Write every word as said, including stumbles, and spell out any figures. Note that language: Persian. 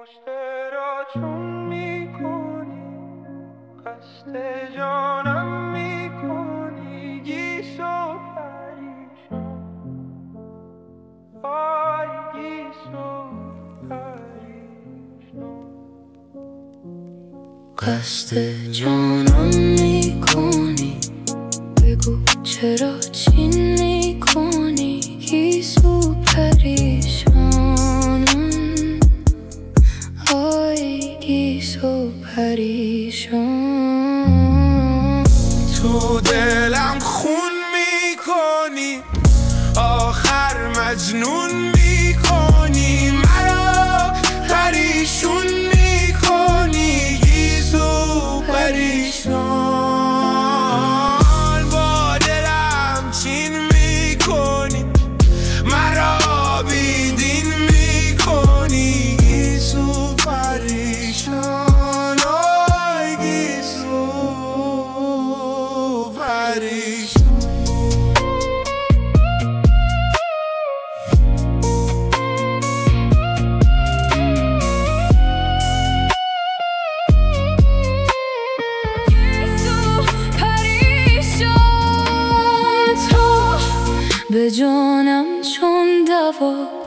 پشت را چون میکنی، قصد جانم میکنی، گیس و پریشان. آی گیس و پریشان. قصد جانم میکنی، بگو چرا چین میکنی، گیس و پریشانم. آی گیس و پریشان. تو دلم خون میکنی، آخر مجنون میکنی، مرا پریشون میکنی، گیس و پریشان. با دلم چین میکنی، مرا بیدین میکنی، گیس و پریشان. آی گیس و پریشان. به جانم چون دوا